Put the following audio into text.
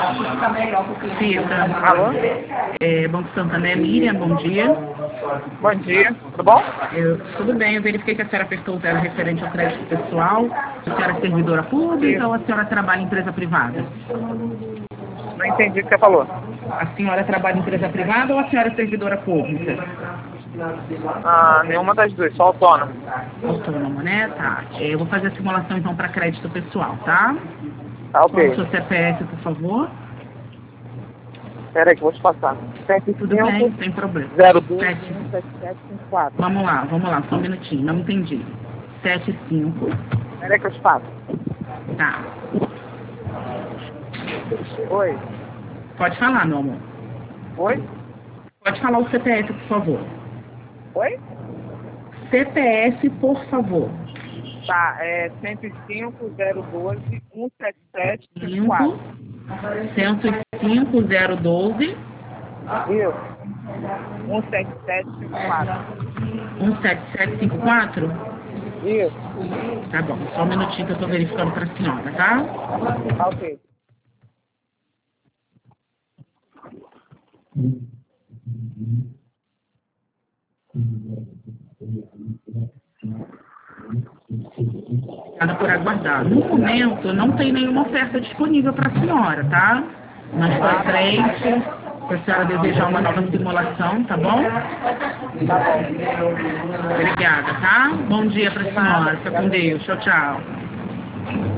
Fica. Alô? Banco Santander, Miriam, bom dia. Bom dia, tudo bom? Tudo bem, eu verifiquei que a senhora apertou o zero referente ao crédito pessoal. A senhora é servidora pública ou a senhora trabalha em empresa privada? Não entendi o que você falou. A senhora trabalha em empresa privada ou a senhora é servidora pública? Nenhuma das duas, só autônomo. Autônomo, né? Tá. Eu vou fazer a simulação então para crédito pessoal, tá? Tá, Qual é o ok. seu CPF, por favor? Espera aí que eu vou te passar. Tudo bem, sem problema. 02 Sete. 17754. Vamos lá, só um minutinho, não entendi. 75, Espera aí que eu te passo. tá. Oi? Pode falar, meu amor. Oi? Pode falar o CPF, por favor. Oi? CPF, por favor. Tá, 105 012 17754. 105 012 Isso. 17754. 17754? Isso. Tá bom, só um minutinho que eu tô verificando pra senhora, tá? Tá, ok. Obrigada por aguardar. No momento, não tem nenhuma oferta disponível para a senhora, tá? Mais para frente, se a senhora desejar uma nova simulação, tá bom? Tá bom. Obrigada, tá? Bom dia para a senhora. Fica com Deus. Tchau, tchau.